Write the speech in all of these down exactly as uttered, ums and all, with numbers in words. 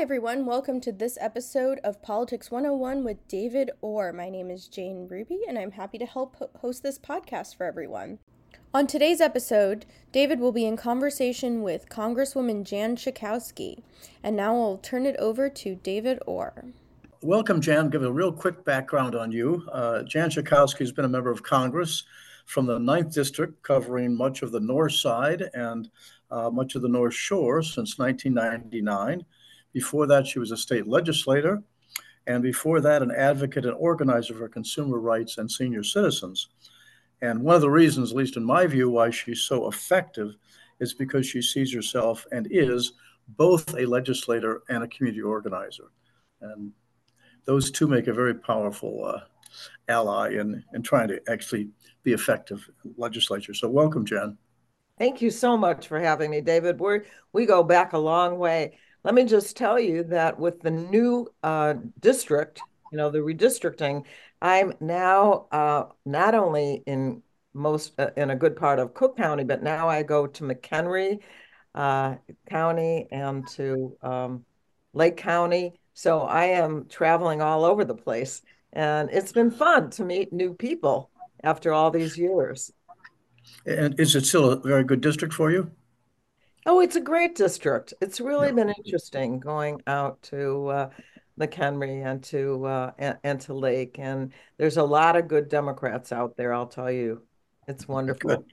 everyone. Welcome to this episode of Politics one oh one with David Orr. My name is Jane Ruby, and I'm happy to help host this podcast for everyone. On today's episode, David will be in conversation with Congresswoman Jan Schakowsky, and now I'll turn it over to David Orr. Welcome, Jan. Give a real quick background on you. Uh, Jan Schakowsky has been a member of Congress from the ninth District, covering much of the North Side and uh, much of the North Shore since nineteen ninety-nine. Before that, she was a state legislator, and before that, an advocate and organizer for consumer rights and senior citizens. And one of the reasons, at least in my view, why she's so effective is because she sees herself and is both a legislator and a community organizer. And those two make a very powerful uh, ally in, in trying to actually be effective legislature. So welcome, Jen. Thank you so much for having me, David. We're, we go back a long way. Let me just tell you that with the new uh, district, you know, the redistricting, I'm now uh, not only in most uh, in a good part of Cook County, but now I go to McHenry uh, County and to um, Lake County. So I am traveling all over the place, and it's been fun to meet new people after all these years. And is it still a very good district for you? Oh, it's a great district. It's really yeah. been interesting going out to uh, McHenry and to uh, and, and to Lake, and there's a lot of good Democrats out there. I'll tell you, it's wonderful. Good.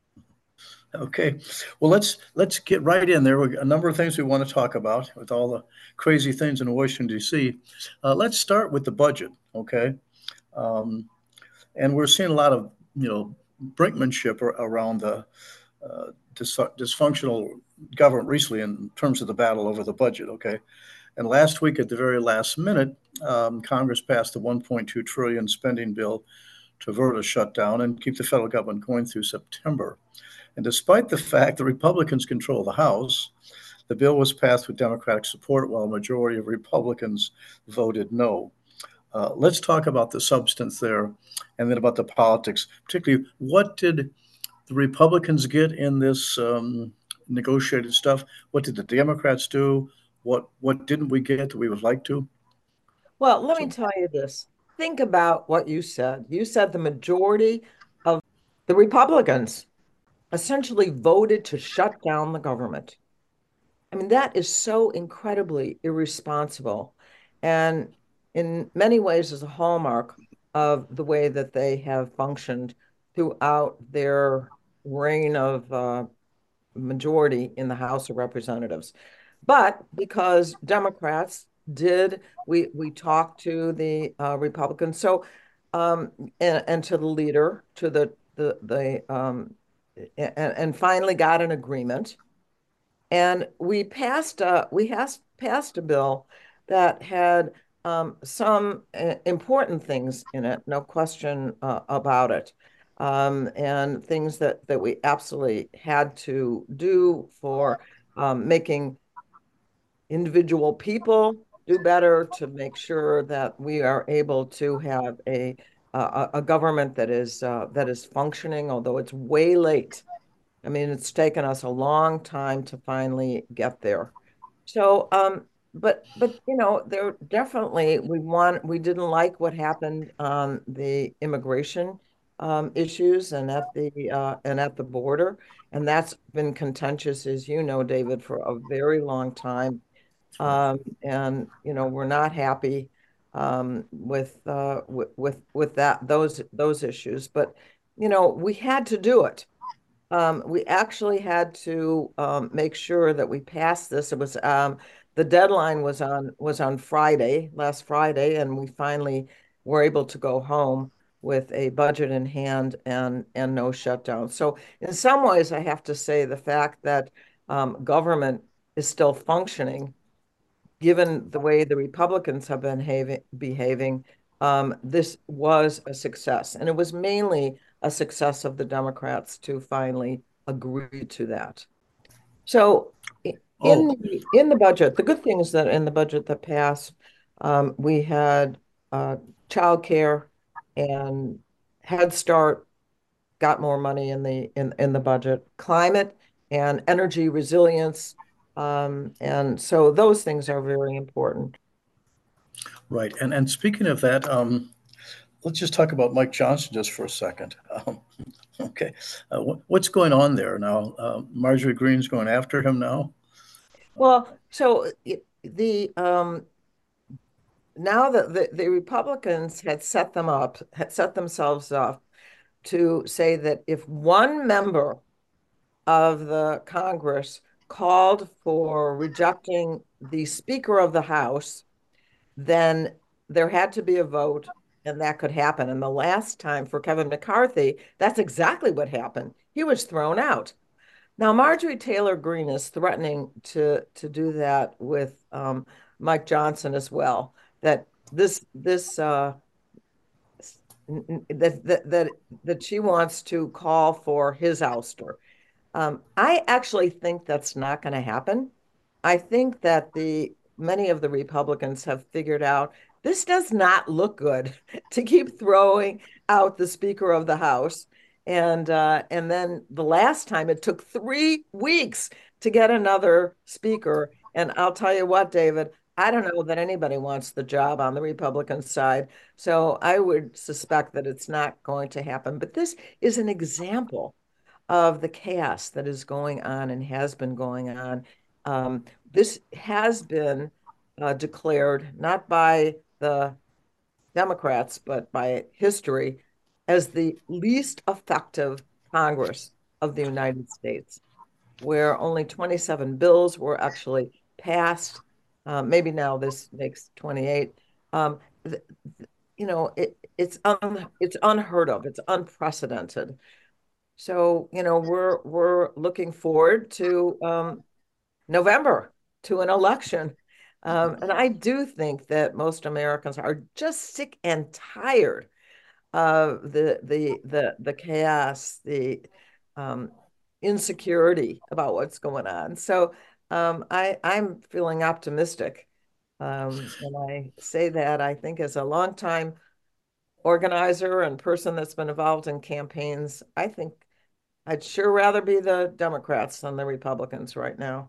Okay, well let's let's get right in there. We've got a number of things we want to talk about with all the crazy things in Washington D C. Uh, let's start with the budget, okay? Um, and we're seeing a lot of you know brinkmanship around the uh, dis- dysfunctional government recently in terms of the battle over the budget, okay? And last week, at the very last minute, um, Congress passed a one point two trillion dollars spending bill to avert a shutdown and keep the federal government going through September. And despite the fact the Republicans control the House, the bill was passed with Democratic support while a majority of Republicans voted no. Uh, let's talk about the substance there and then about the politics, particularly what did the Republicans get in this um, negotiated stuff? What did the Democrats do? What what didn't we get that we would like to? Well, let so, me tell you this. Think about what you said. You said the majority of the Republicans essentially voted to shut down the government. I mean, that is so incredibly irresponsible, and in many ways is a hallmark of the way that they have functioned throughout their reign of uh, majority in the House of Representatives. But because Democrats did, we we talked to the uh, Republicans, so um, and, and to the leader, to the the the um, and, and finally got an agreement, and we passed uh, we has passed a bill that had um, some uh, important things in it, no question uh, about it. Um, and things that, that we absolutely had to do for um, making individual people do better, to make sure that we are able to have a a, a government that is uh, that is functioning, although it's way late. I mean, it's taken us a long time to finally get there. So, um, but but you know, there definitely we want we didn't like what happened on the immigration um, issues and at the uh, and at the border, and that's been contentious, as you know, David, for a very long time. Um, and you know, we're not happy um, with uh, with with with that those those issues, but you know, we had to do it. Um, we actually had to um, make sure that we passed this. It was um, the deadline was on was on Friday, last Friday, and we finally were able to go home with a budget in hand and and no shutdown. So in some ways, I have to say the fact that um, government is still functioning, given the way the Republicans have been behaving, behaving um, this was a success. And it was mainly a success of the Democrats to finally agree to that. So in, oh. the, in the budget, the good thing is that in the budget that passed, um, we had uh, childcare and Head Start got more money in the in, in the budget. Climate and energy resilience Um, and so those things are very important. Right. And and speaking of that, um, let's just talk about Mike Johnson just for a second. Um, okay, uh, what, what's going on there now? Uh, Marjorie Greene's going after him now. Well, so the um, now that the, the Republicans had set them up, had set themselves up to say that if one member of the Congress called for rejecting the Speaker of the House, then there had to be a vote and that could happen. And the last time for Kevin McCarthy, that's exactly what happened. He was thrown out. Now, Marjorie Taylor Greene is threatening to to do that with um, Mike Johnson as well. That this this uh, that that that that she wants to call for his ouster. Um, I actually think that's not going to happen. I think that the many of the Republicans have figured out this does not look good to keep throwing out the Speaker of the House. And uh, and then the last time it took three weeks to get another speaker. And I'll tell you what, David, I don't know that anybody wants the job on the Republican side. So I would suspect that it's not going to happen. But this is an example of the chaos that is going on and has been going on. Um, this has been uh, declared not by the Democrats, but by history as the least effective Congress of the United States, where only twenty-seven bills were actually passed. Uh, maybe now this makes twenty-eight. Um, you know, it, it's un, it's unheard of. It's unprecedented. So, you know, we're we're looking forward to um, November, to an election. Um, and I do think that most Americans are just sick and tired of the the the the chaos, the um, insecurity about what's going on. So um, I I'm feeling optimistic. Um, and I say that I think as a longtime organizer and person that's been involved in campaigns, I think I'd sure rather be the Democrats than the Republicans right now.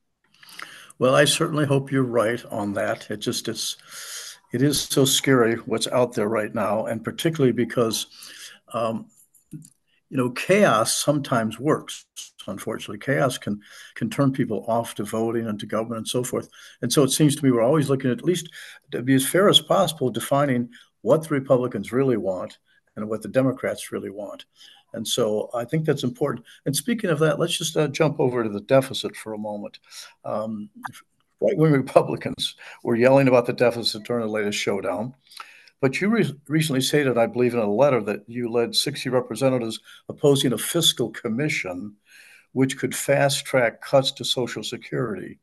Well, I certainly hope you're right on that. It just it's it is so scary what's out there right now, and particularly because um, you know chaos sometimes works. Unfortunately, chaos can can turn people off to voting and to government and so forth. And so it seems to me we're always looking at least to be as fair as possible, defining what the Republicans really want and what the Democrats really want. And so I think that's important. And speaking of that, let's just uh, jump over to the deficit for a moment. Um, right wing Republicans were yelling about the deficit during the latest showdown. But you re- recently stated, I believe, in a letter that you led sixty representatives opposing a fiscal commission which could fast track cuts to Social Security.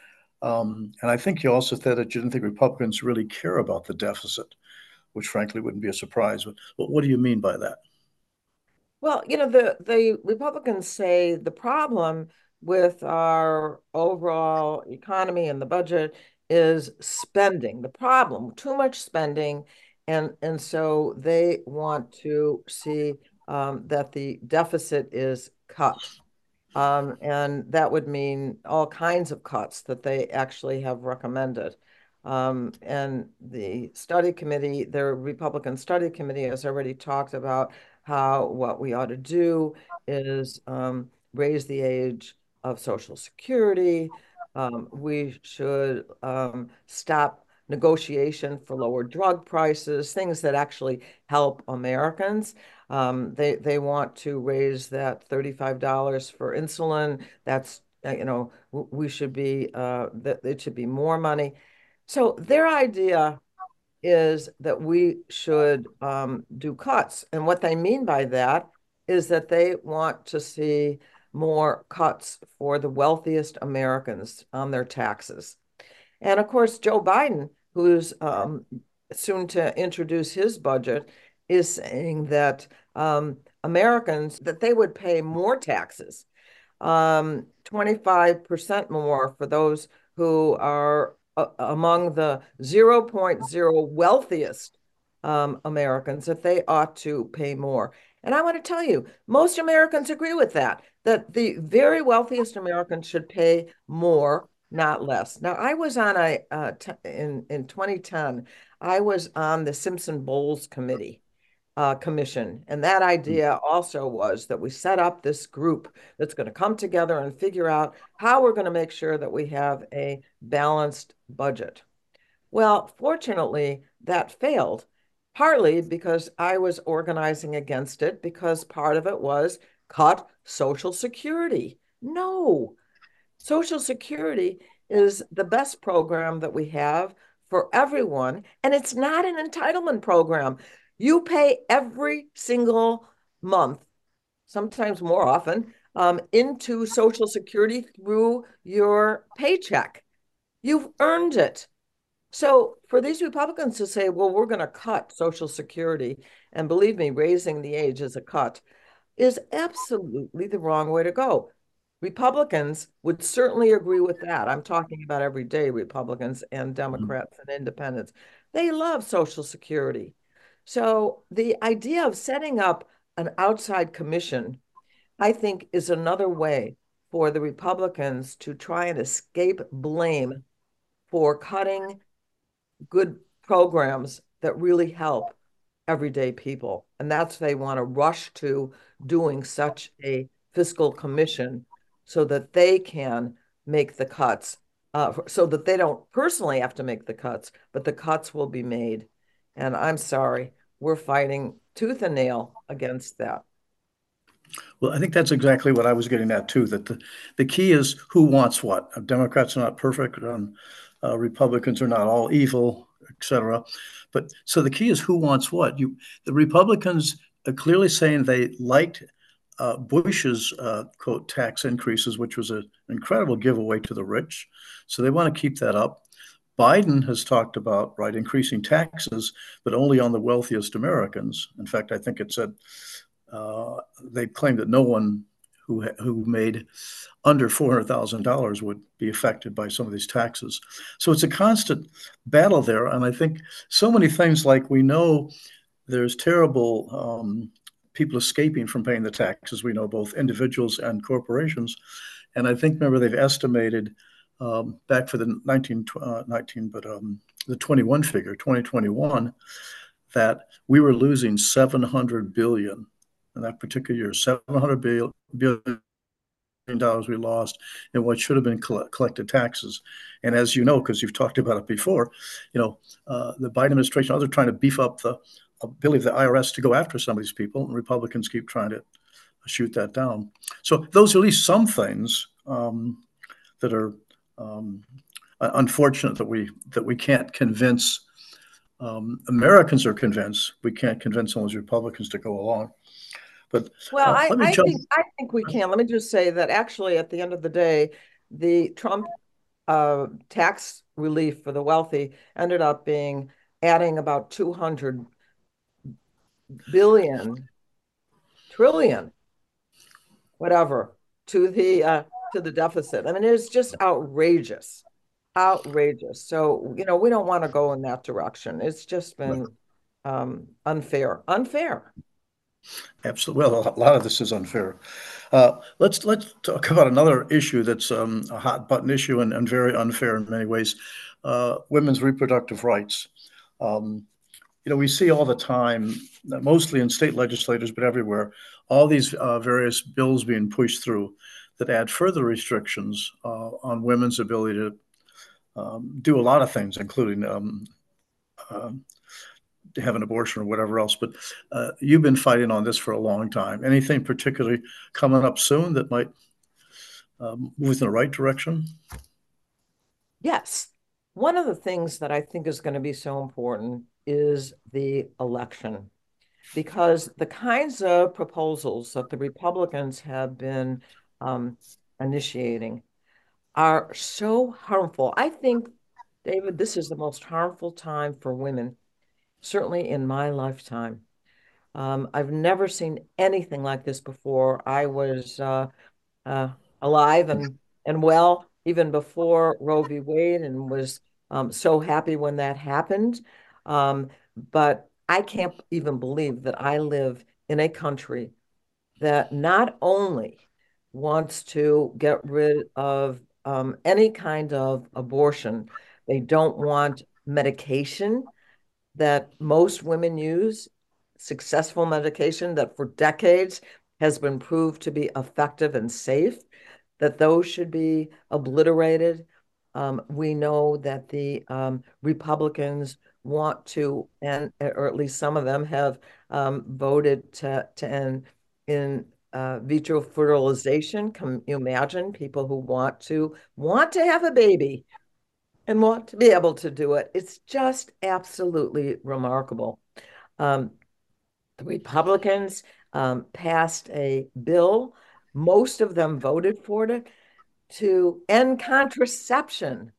Um, and I think you also said that you didn't think Republicans really care about the deficit, which frankly wouldn't be a surprise. But, but what do you mean by that? Well, you know, the the Republicans say the problem with our overall economy and the budget is spending. The problem, too much spending, and and so they want to see um, that the deficit is cut. Um, and that would mean all kinds of cuts that they actually have recommended. Um, and the study committee, their Republican study committee has already talked about how what we ought to do is um, raise the age of Social Security. Um, we should um, stop negotiation for lower drug prices, things that actually help Americans. Um, they they want to raise that thirty-five dollars for insulin. That's uh, you know we should be uh, that it should be more money. So their idea is that we should um, do cuts, and what they mean by that is that they want to see more cuts for the wealthiest Americans on their taxes. And of course, Joe Biden, who's um, soon to introduce his budget, is saying that um, Americans that they would pay more taxes, um, twenty-five percent more for those who are uh, among the zero point zero wealthiest um, Americans, that they ought to pay more. And I want to tell you, most Americans agree with that, that the very wealthiest Americans should pay more, not less. Now, I was on a, uh, t- in, in twenty ten, I was on the Simpson-Bowles Committee. Uh, commission. And that idea also was that we set up this group that's going to come together and figure out how we're going to make sure that we have a balanced budget. Well, fortunately, that failed, partly because I was organizing against it, because part of it was cut Social Security. No, Social Security is the best program that we have for everyone, and it's not an entitlement program. You pay every single month, sometimes more often, um, into Social Security through your paycheck. You've earned it. So for these Republicans to say, well, we're going to cut Social Security, and believe me, raising the age is a cut, is absolutely the wrong way to go. Republicans would certainly agree with that. I'm talking about everyday Republicans and Democrats and independents. They love Social Security. So the idea of setting up an outside commission, I think, is another way for the Republicans to try and escape blame for cutting good programs that really help everyday people. And that's they want to rush to doing such a fiscal commission so that they can make the cuts, uh, so that they don't personally have to make the cuts, but the cuts will be made. And I'm sorry, we're fighting tooth and nail against that. Well, I think that's exactly what I was getting at too, that the, the key is who wants what. Democrats are not perfect, um, uh, Republicans are not all evil, et cetera. But so the key is who wants what. You, the Republicans are clearly saying they liked uh, Bush's uh, quote tax increases, which was an incredible giveaway to the rich. So they want to keep that up. Biden has talked about, right, increasing taxes, but only on the wealthiest Americans. In fact, I think it said uh, they claimed that no one who who made under four hundred thousand dollars would be affected by some of these taxes. So it's a constant battle there. And I think so many things, like we know there's terrible um, people escaping from paying the taxes. We know both individuals and corporations. And I think, remember, they've estimated um, back for the nineteen, uh, nineteen but um, the twenty-one figure, twenty twenty-one, that we were losing seven hundred billion in that particular year, seven hundred billion dollars we lost in what should have been coll- collected taxes. And as you know, because you've talked about it before, you know, uh, the Biden administration, others are trying to beef up the ability of the I R S to go after some of these people, and Republicans keep trying to shoot that down. So those are at least some things um, that are um, unfortunate that we that we can't convince. Um, Americans are convinced. We can't convince all those Republicans to go along. But Well, uh, I, let me I jump. think I think we can. Let me just say that actually, at the end of the day, the Trump uh, tax relief for the wealthy ended up being adding about two hundred billion, trillion, whatever, to the uh, to the deficit. I mean, it's just outrageous, outrageous. So, you know, we don't want to go in that direction. It's just been um, unfair, unfair. Absolutely. Well, a lot of this is unfair. Uh, let's let's talk about another issue that's um, a hot button issue and, and very unfair in many ways: uh, women's reproductive rights. Um, you know, we see all the time, mostly in state legislators, but everywhere, all these uh, various bills being pushed through that add further restrictions uh, on women's ability to um, do a lot of things, including um, uh, to have an abortion or whatever else. But uh, you've been fighting on this for a long time. Anything particularly coming up soon that might um, move in the right direction? Yes. One of the things that I think is going to be so important is the election, because the kinds of proposals that the Republicans have been um, initiating are so harmful. I think, David, this is the most harmful time for women, certainly in my lifetime. Um, I've never seen anything like this before. I was uh, uh, alive and and well even before Roe v. Wade, and was um, so happy when that happened. Um, but I can't even believe that I live in a country that not only wants to get rid of um, any kind of abortion, they don't want medication that most women use, successful medication that for decades has been proved to be effective and safe, that those should be obliterated. Um, we know that the um, Republicans want to, and or at least some of them have um, voted to to end in uh, vitro fertilization. Can you imagine people who want to want to have a baby and want to be able to do it? It's just absolutely remarkable. Um, the Republicans um, passed a bill. Most of them voted for it to end contraception.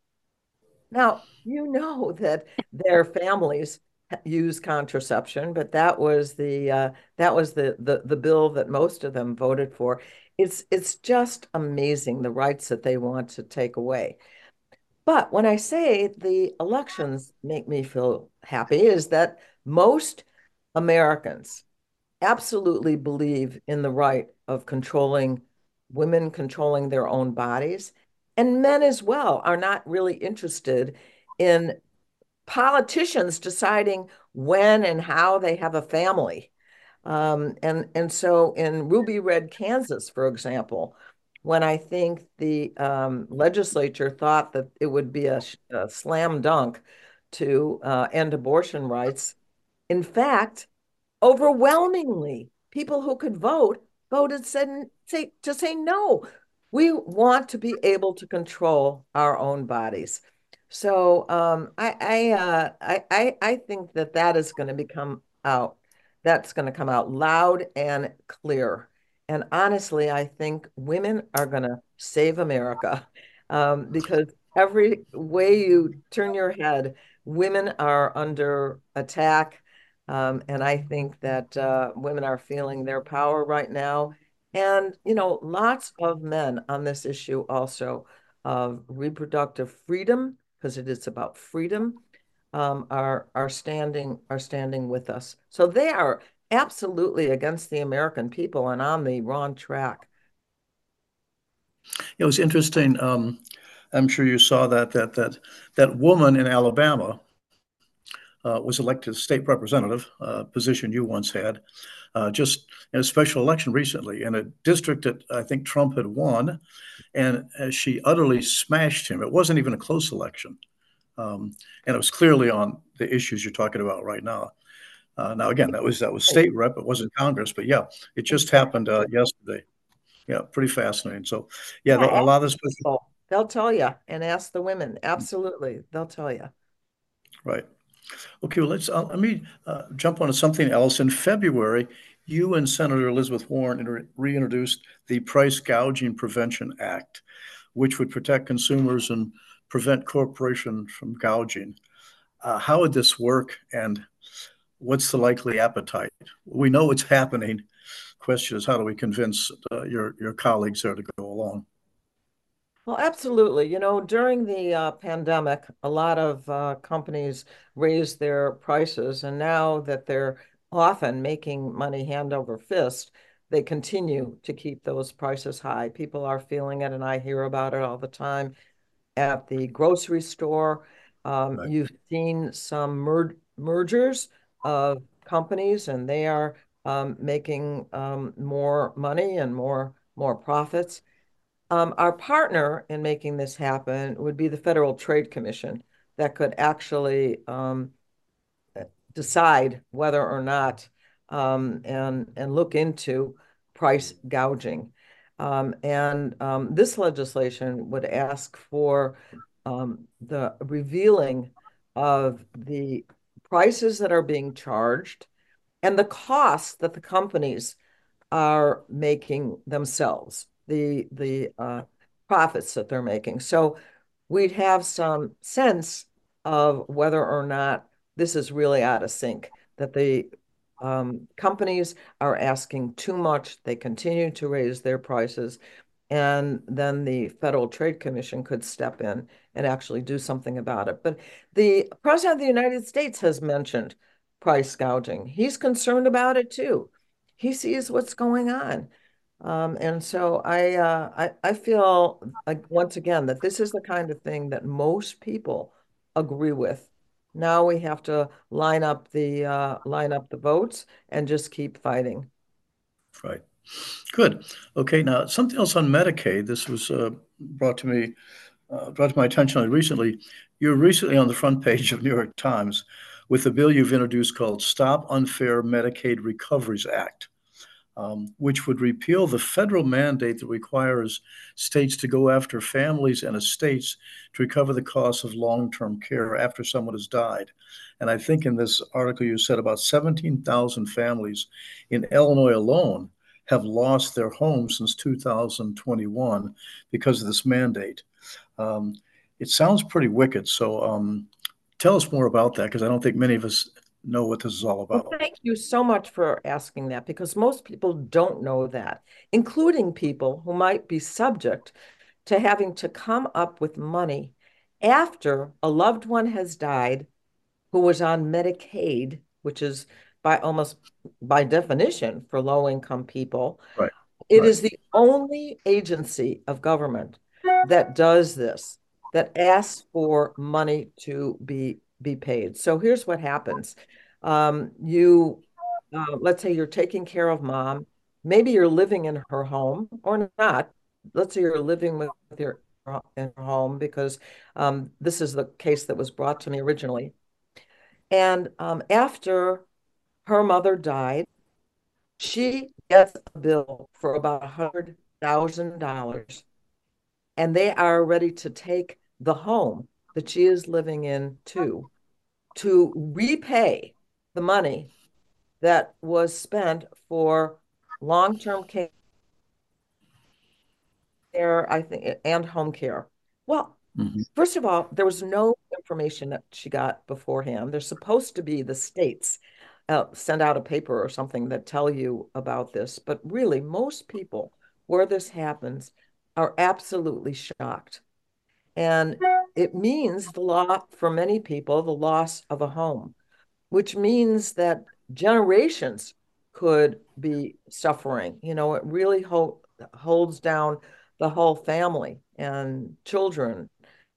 Now, you know that their families use contraception, but that was the uh, that was the, the the bill that most of them voted for. It's it's just amazing the rights that they want to take away. But when I say the elections make me feel happy, is that most Americans absolutely believe in the right of controlling women controlling their own bodies. And men as well are not really interested in politicians deciding when and how they have a family. Um, and, and so in Ruby Red, Kansas, for example, when I think the um, legislature thought that it would be a, a slam dunk to uh, end abortion rights, in fact, overwhelmingly, people who could vote voted said say to say no. We want to be able to control our own bodies. So um, I I, uh, I I I think that that is going to become out. That's going to come out loud and clear. And honestly, I think women are going to save America um, because every way you turn your head, women are under attack. Um, and I think that uh, women are feeling their power right now. And, you know, lots of men on this issue also of reproductive freedom, because it is about freedom, um, are are standing are standing with us. So they are absolutely against the American people and on the wrong track. It was interesting. Um, I'm sure you saw that that that that woman in Alabama uh, was elected state representative, uh, position you once had, uh, just in a special election recently in a district that I think Trump had won, and uh, she utterly smashed him. It wasn't even a close election, um, and it was clearly on the issues you're talking about right now. Uh, now, again, that was that was state rep. It wasn't Congress, but yeah, it just happened uh, yesterday. Yeah, pretty fascinating. So, yeah, Yeah, a ask lot of this, people. They'll tell you, and ask the women. Absolutely, they'll tell you. right? Okay, well, let's uh, let me uh, jump onto something else. In February, you and Senator Elizabeth Warren inter- reintroduced the Price Gouging Prevention Act, which would protect consumers and prevent corporations from gouging. Uh, how would this work, and what's the likely appetite? We know it's happening. Question is, how do we convince uh, your your colleagues there to go along? Well, absolutely. You know, during the uh, pandemic, a lot of uh, companies raised their prices, and now that they're often making money hand over fist, they continue to keep those prices high. People are feeling it, and I hear about it all the time at the grocery store. Um, Right. you've seen some mer mergers of companies, and they are um, making um, more money and more more profits. Um, our partner in making this happen would be the Federal Trade Commission that could actually um, decide whether or not um, and and look into price gouging. Um, and um, this legislation would ask for um, the revealing of the prices that are being charged and the costs that the companies are making themselves, the the uh, profits that they're making. So we'd have some sense of whether or not this is really out of sync, that the um, companies are asking too much, they continue to raise their prices, and then the Federal Trade Commission could step in and actually do something about it. But the President of the United States has mentioned price gouging. He's concerned about it too. he sees what's going on. Um, and so I, uh, I, I feel like once again that this is the kind of thing that most people agree with. Now we have to line up the uh, line up the votes and just keep fighting. Right. Good. Okay. Now, something else on Medicaid. This was uh, brought to me, uh, brought to my attention recently. You're recently on the front page of New York Times with the bill you've introduced called Stop Unfair Medicaid Recoveries Act, um, which would repeal the federal mandate that requires states to go after families and estates to recover the costs of long-term care after someone has died. And I think in this article you said about seventeen thousand families in Illinois alone have lost their homes since two thousand twenty-one because of this mandate. Um, it sounds pretty wicked. So um, tell us more about that, because I don't think many of us know what this is all Well, about. thank you so much for asking that because most people don't know that, including people who might be subject to having to come up with money after a loved one has died who was on Medicaid, which is by almost by definition for low income people. Right. It Right. is the only agency of government that does this, that asks for money to be be paid. So here's what happens. Um, you, uh, let's say you're taking care of mom. Maybe you're living in her home or not. Let's say you're living with your in her home because um, this is the case that was brought to me originally. And um, after her mother died, she gets a bill for about one hundred thousand dollars and they are ready to take the home that she is living in too, to repay the money that was spent for long-term care, I think, and home care. Well, Mhm. first of all, there was no information that she got beforehand. There's supposed to be the states uh, send out a paper or something that tell you about this, but really, most people where this happens are absolutely shocked. And it means the law for many people, the loss of a home, which means that generations could be suffering. You know, it really ho holds down the whole family and children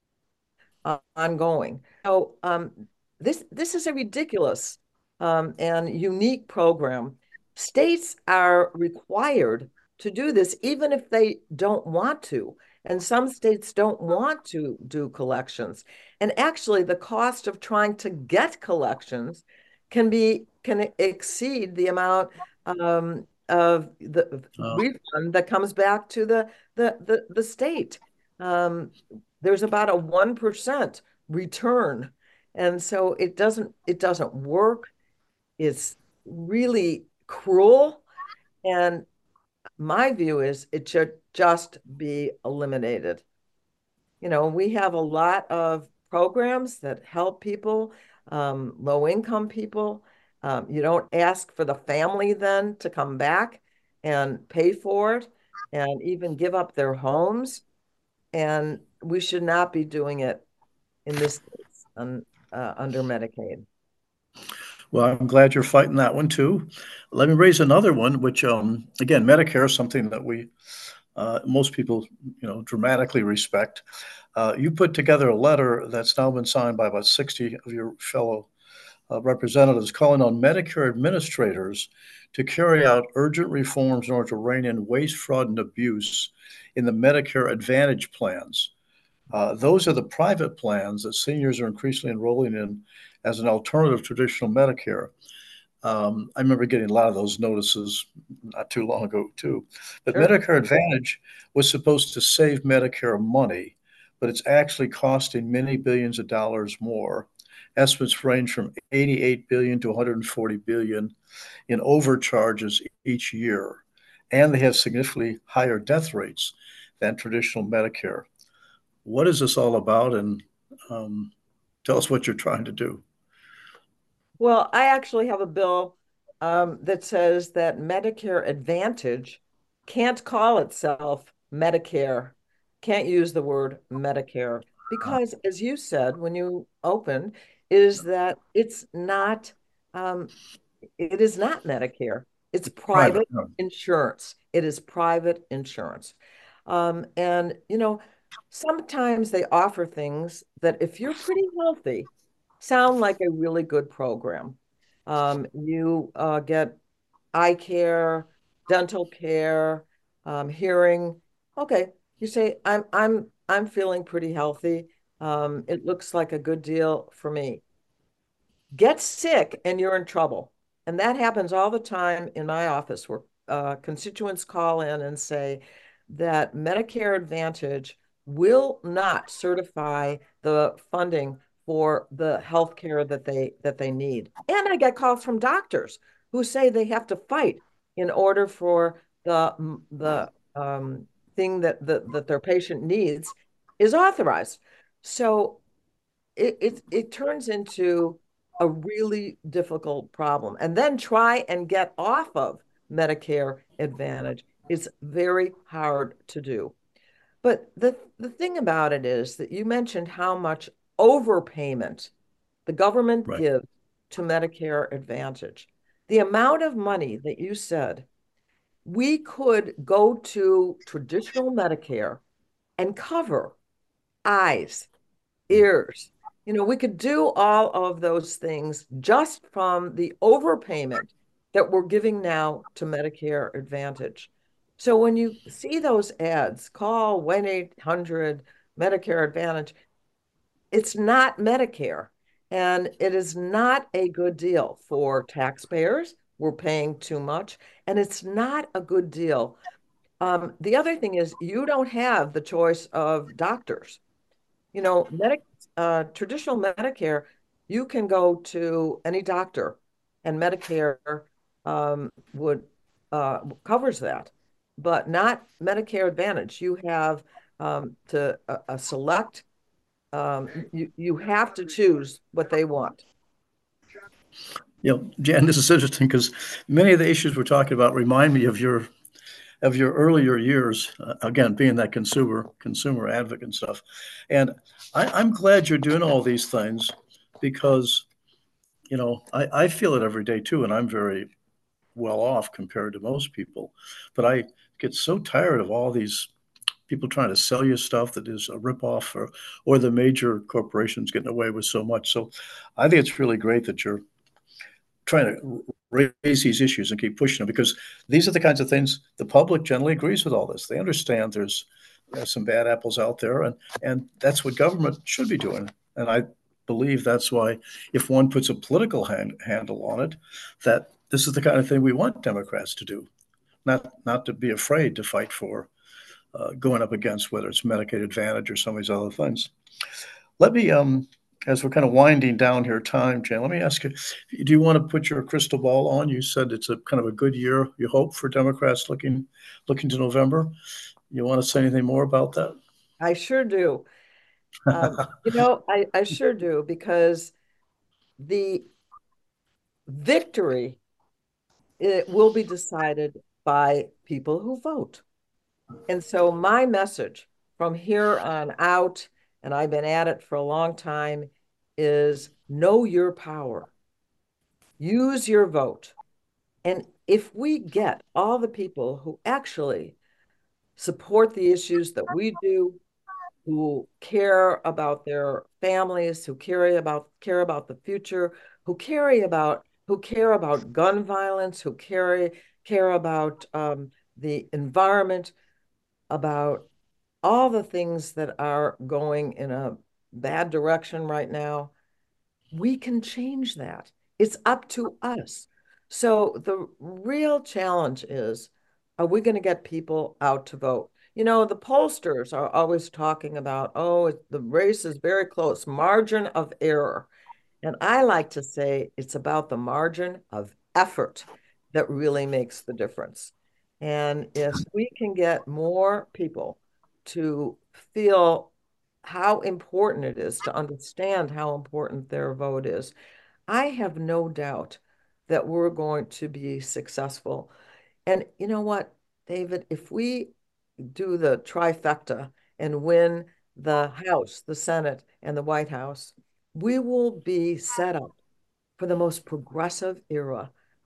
uh, ongoing. So um, this this is a ridiculous um, and unique program. States are required to do this, even if they don't want to. And some states don't want to do collections. And actually, the cost of trying to get collections can be can exceed the amount um, of the Uh, refund that comes back to the the the, the state. Um, there's about a one percent return. And so it doesn't it doesn't work. It's really cruel. And my view is it should just be eliminated. You know, we have a lot of programs that help people, um, low income people. Um, you don't ask for the family then to come back and pay for it and even give up their homes. And we should not be doing it in this case un, uh, under Medicaid. well, I'm glad you're fighting that one too. Let me raise another one, which, um, again, Medicare is something that we, uh, most people, you know, dramatically respect. Uh, you put together a letter that's now been signed by about sixty of your fellow uh, representatives calling on Medicare administrators to carry out urgent reforms in order to rein in waste, fraud, and abuse in the Medicare Advantage plans. Uh, those are the private plans that seniors are increasingly enrolling in as an alternative to traditional Medicare. Um, I remember getting a lot of those notices not too long ago, too. But Sure. Medicare Advantage was supposed to save Medicare money, but it's actually costing many billions of dollars more. Estimates range from eighty-eight billion dollars to one hundred forty billion dollars in overcharges each year. And they have significantly higher death rates than traditional Medicare. What is this all about? And um, tell us what you're trying to do. Well, I actually have a bill um, that says that Medicare Advantage can't call itself Medicare, can't use the word Medicare, because, as you said when you opened, is that it's not, um, it is not Medicare. It's Private. private No. insurance. It is private insurance. Um, and, you know, sometimes they offer things that if you're pretty healthy, sound like a really good program. Um, you uh, get eye care, dental care, um, hearing. Okay, you say, I'm I'm I'm feeling pretty healthy. Um, it looks like a good deal for me. Get sick and you're in trouble. And that happens all the time in my office where uh, constituents call in and say that Medicare Advantage will not certify the funding for the health care that they that they need. And I get calls from doctors who say they have to fight in order for the the um, thing that, that that their patient needs is authorized. So it, it it turns into a really difficult problem. And then try and get off of Medicare Advantage. It's very hard to do. But the, the thing about it is that you mentioned how much overpayment the government Right. gives to Medicare Advantage. The amount of money that you said, we could go to traditional Medicare and cover eyes, ears. You know, we could do all of those things just from the overpayment that we're giving now to Medicare Advantage. So when you see those ads, call one eight hundred Medicare Advantage, it's not Medicare. And it is not a good deal for taxpayers. We're paying too much, and it's not a good deal. Um, the other thing is, you don't have the choice of doctors. You know, medic, uh, traditional Medicare, you can go to any doctor, and Medicare um, would uh, covers that, but not Medicare Advantage. You have um, to a, a select. Um, you you have to choose what they want. You know, Jan, this is interesting because many of the issues we're talking about remind me of your of your earlier years. Uh, again, being that consumer consumer advocate and stuff, and I, I'm glad you're doing all these things because you know I, I feel it every day too, and I'm very well off compared to most people, but I get so tired of all these people trying to sell you stuff that is a ripoff, or or the major corporations getting away with so much. So I think it's really great that you're trying to raise these issues and keep pushing them because these are the kinds of things the public generally agrees with all this. They understand there's uh, some bad apples out there, and and that's what government should be doing. And I believe that's why, if one puts a political hand, handle on it, that this is the kind of thing we want Democrats to do, not not to be afraid to fight for uh, going up against whether it's Medicaid Advantage or some of these other things. Let me, um, as we're kind of winding down here, time, Jan, let me ask you, do you want to put your crystal ball on? You said it's a kind of a good year, you hope, for Democrats looking looking to November. You want to say anything more about that? I sure do. Um, you know, I, I sure do because the victory, it will be decided by people who vote. And so my message from here on out, and I've been at it for a long time, is know your power. Use your vote. And if we get all the people who actually support the issues that we do, who care about their families, who care about care about the future, who care about who care about gun violence, who care care about um, the environment, about all the things that are going in a bad direction right now, we can change that. It's up to us. So the real challenge is, are we going to get people out to vote? You know, the pollsters are always talking about, oh, the race is very close, margin of error. And I like to say it's about the margin of effort that really makes the difference. And if we can get more people to feel how important it is, to understand how important their vote is, I have no doubt that we're going to be successful. And you know what, David, if we do the trifecta and win the House, the Senate, and the White House, we will be set up for the most progressive era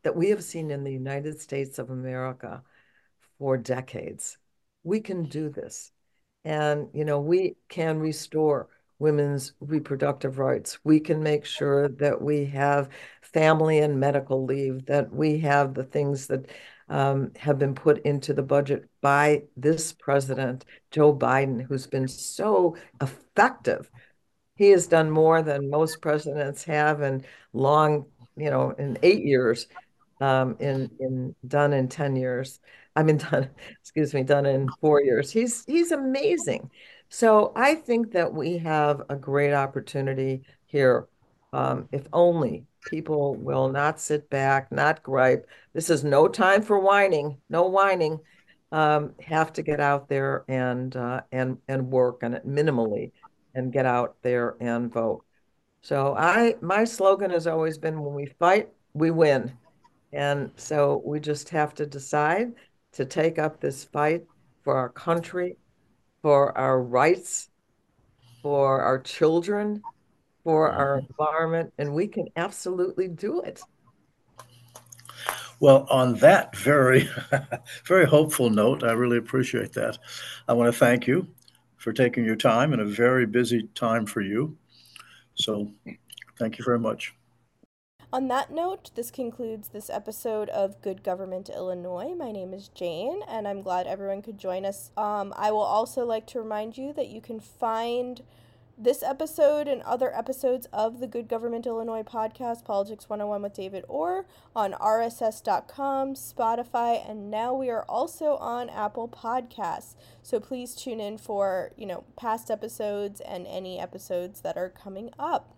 that we have seen in the United States of America for decades. We can do this. And, you know, we can restore women's reproductive rights. We can make sure that we have family and medical leave, that we have the things that um, have been put into the budget by this president, Joe Biden, who's been so effective. He has done more than most presidents have in long, you know, in eight years, um, in in done in ten years. I mean, done, excuse me, done in four years. He's he's amazing. So I think that we have a great opportunity here. Um, if only people will not sit back, not gripe. This is no time for whining, no whining. Um, have to get out there and uh, and and work on it minimally and get out there and vote. So I my slogan has always been when we fight, we win. And so we just have to decide to take up this fight for our country, for our rights, for our children, for our environment, and we can absolutely do it. Well, on that very, very hopeful note, I really appreciate that. I want to thank you for taking your time in a very busy time for you. So thank you very much. On that note, this concludes this episode of Good Government Illinois. My name is Jane, and I'm glad everyone could join us. Um, I will also like to remind you that you can find this episode and other episodes of the Good Government Illinois podcast, Politics one oh one with David Orr, on R S S dot com, Spotify, and now we are also on Apple Podcasts. So please tune in for, you know, past episodes and any episodes that are coming up.